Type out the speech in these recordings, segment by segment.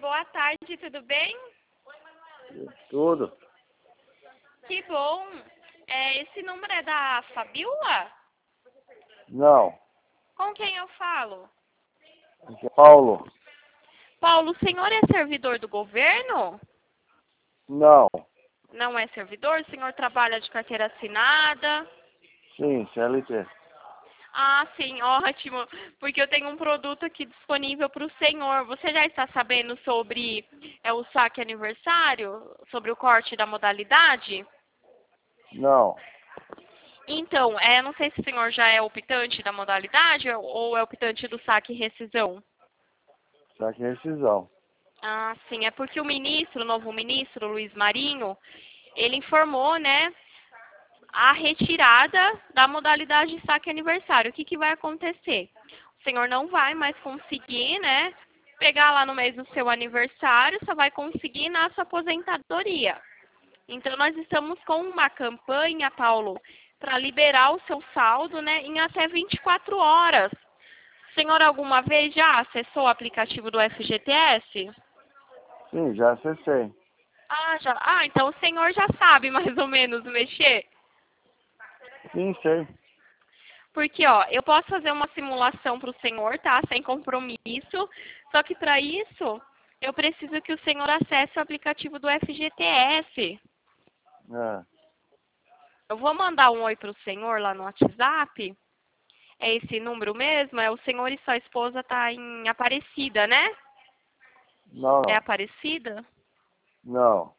boa tarde, tudo bem? Tudo? Que bom. Esse número é da Fabiola? Não. Com quem eu falo? Aqui é Paulo? Paulo, o senhor é servidor do governo? Não. Não é servidor? O senhor trabalha de carteira assinada? Sim, CLT. Ah, sim, ótimo. Porque eu tenho um produto aqui disponível para o senhor. Você já está sabendo sobre o saque aniversário? Sobre o corte da modalidade? Não. Então, não sei se o senhor já é optante da modalidade ou é optante do saque e rescisão. Saque rescisão. Ah, sim, é porque o novo ministro, Luiz Marinho, ele informou, né, a retirada da modalidade de saque aniversário. O que que vai acontecer? O senhor não vai mais conseguir, né, pegar lá no mês do seu aniversário, só vai conseguir na sua aposentadoria. Então, nós estamos com uma campanha, Paulo, para liberar o seu saldo, né, em até 24 horas. O senhor alguma vez já acessou o aplicativo do FGTS? Sim, já acessei. Ah, já. Ah, então o senhor já sabe mais ou menos mexer? Sim, sei. Porque, ó, eu posso fazer uma simulação para o senhor, tá? Sem compromisso. Só que para isso, eu preciso que o senhor acesse o aplicativo do FGTS. É. Eu vou mandar um oi para o senhor lá no WhatsApp. É esse número mesmo? É o senhor e sua esposa tá em Aparecida, né? Não, É não. Aparecida? Não.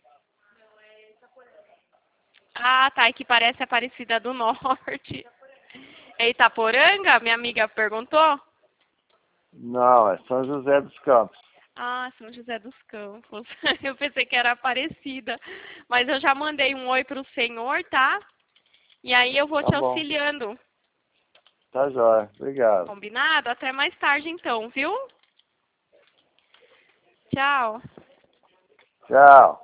Ah, tá. É que parece Aparecida do Norte. É Itaporanga? Minha amiga perguntou. Não, é São José dos Campos. Ah, São José dos Campos. Eu pensei que era Aparecida. Mas eu já mandei um oi pro senhor, tá? E aí eu vou Tá te bom. auxiliando. Tá jóia. Obrigado. Combinado? Até mais tarde então, viu? Tchau. Tchau.